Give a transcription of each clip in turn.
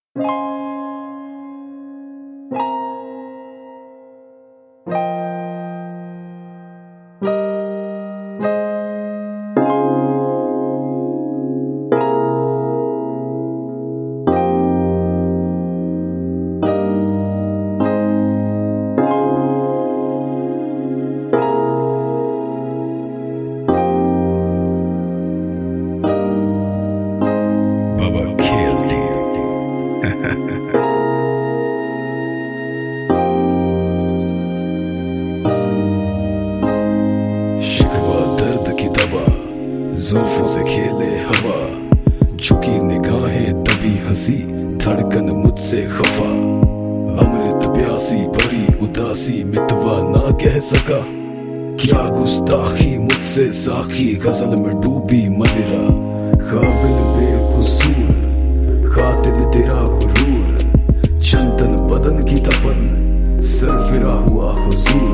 शिकवा दर्द की दवा, जुल्फों से खेले हवा, झुकी निगाहें तभी हंसी, धड़कन मुझसे खफा। अमृत प्यासी भरी उदासी, मितवा ना कह सका। क्या गुस्ताखी मुझसे साखी, गजल में डूबी मदिरा। काबिल बेकसूर, कातिल तेरा गुरूर, चंदन बदन की तपन, सरफिरा हुआ हुजूर।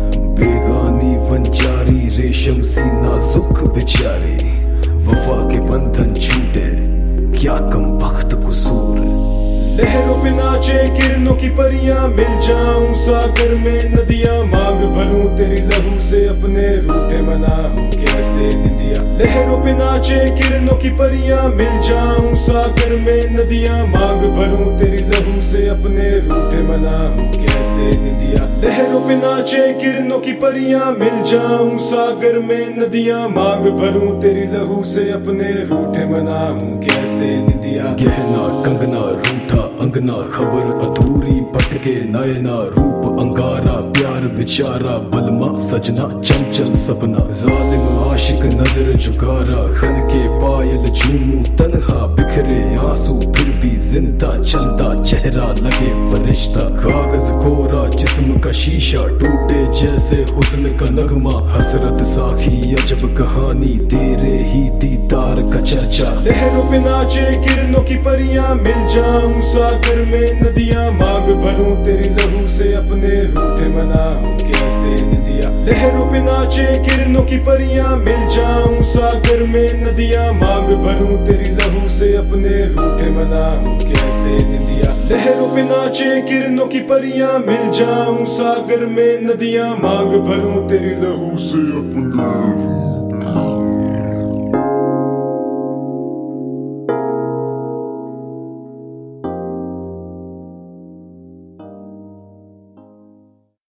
बेगानी वंचारी, रेशम सी नाजुक बेचारी, वफा के बंधन छूटे, क्या कम बख्त कसूर। लहरों पे नाचे किरणों की परियां, मिल जाऊं सागर में नदियां, मांग भरूं तेरी लहू से अपने रूठे मना हूं कैसे निदिया। लहरों पे नाचे किरणों की परियां, मिल जाऊं सागर में नदियां, मांग भरूं तेरी लहू से अपने रूठे मना हूं कैसे निदिया। लहरों पे नाचे किरणों की परियां, मिल जाऊं सागर में नदियां, मांग भरूं तेरी लहू से अपने रूठे मना हूं कैसे निदिया। गहना कंगना रूठा अंगना, खबर अधूरी भटके नयना, रूप अंगारा प्यार बेचारा, बलमा सजना चंचल सपना। जालिम आशिक नजर झुकारा, खन के पायल झूमू तन्हा, बिखरे आंसू फिर भी जिंदा, चंदा चेहरा लगे फरिश्ता। कागज कोरा जिस्म का शीशा, टूटे जैसे हुस्न का नगमा, हसरत साखी अजब कहानी, तेरे ही दीदार का चर्चा। लहरों पे नाचे किरणों की परियां, मिल जाऊं सागर में नदियां, मांग भरूं तेरी लहू से अपने रूठे मना हूं कैसे निदिया। लहरों पे नाचे किरणों की परियां, मिल जाऊं सागर में नदियां, मांग भरूं तेरी लहू से अपने रूठे मना हूं कैसे निदिया। लहरों पे नाचे किरणों की परियां, मिल जाऊं सागर में नदियां, मांग भरूं तेरी लहू से अपने